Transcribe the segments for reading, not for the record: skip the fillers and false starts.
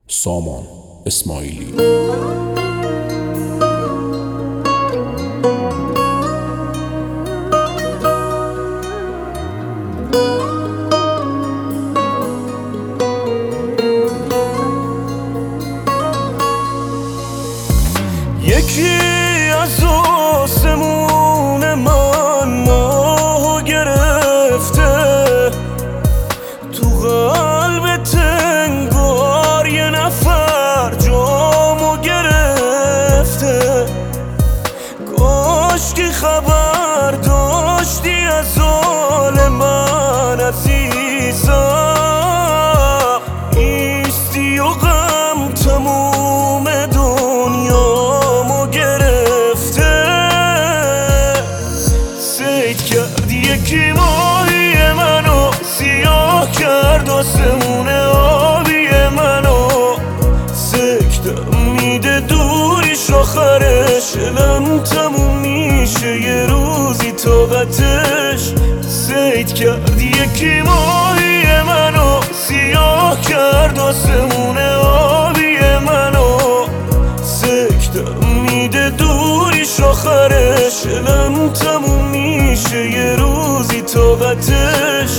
سامان اسماعیلی. یکی از آسمون من ماهو گرفته، تو قلبت انگار یه نفر جامو گرفته. کاش که خبر داشتی از حال من عزیزم، ایستی و غم تموم دنیامو گرفته. سید کرد یکی ماهی منو، سیاه کرد آسمون آبی منو. سکتم میده دوریش آخرش، علم تموم میشه یه روزی طاقتش. سید کرد یکی ماهی منو، سیاه کرد آسمون آبی منو. سکتم میده دوریش آخرش، علم تموم میشه یه روزی طاقتش.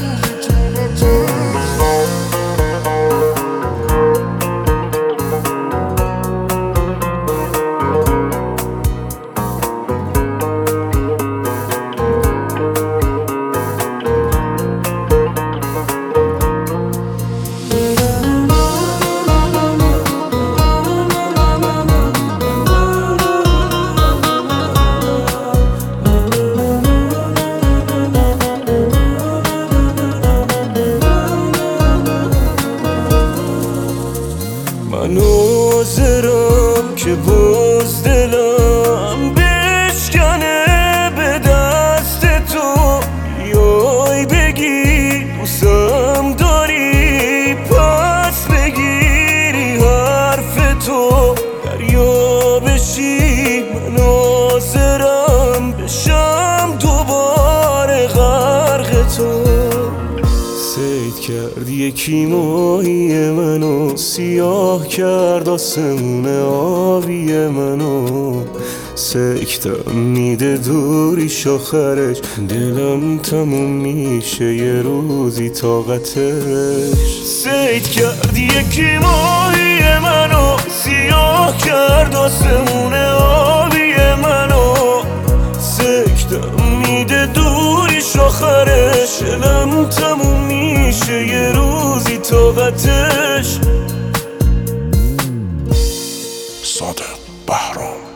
من حاضرم که باز دلم بشکنه به دست تو، بیای بگی دوستم داری، پس بگیری حرف تو، دریا بشی. من حاضرم بشم دوباره غرق تو. سید کرد یکی ماهی منو، سیاه کرد آسمون آبی منو. سکتم میده دوریش آخرش، دلم تموم میشه یه روزی طاقتش. سید کرد یکی ماهی منو، سیاه کرد آسمون آبی منو. سکتم میده دوریش آخرش، علم تموم میشه یه روزی طاقتش. صادق بهرام.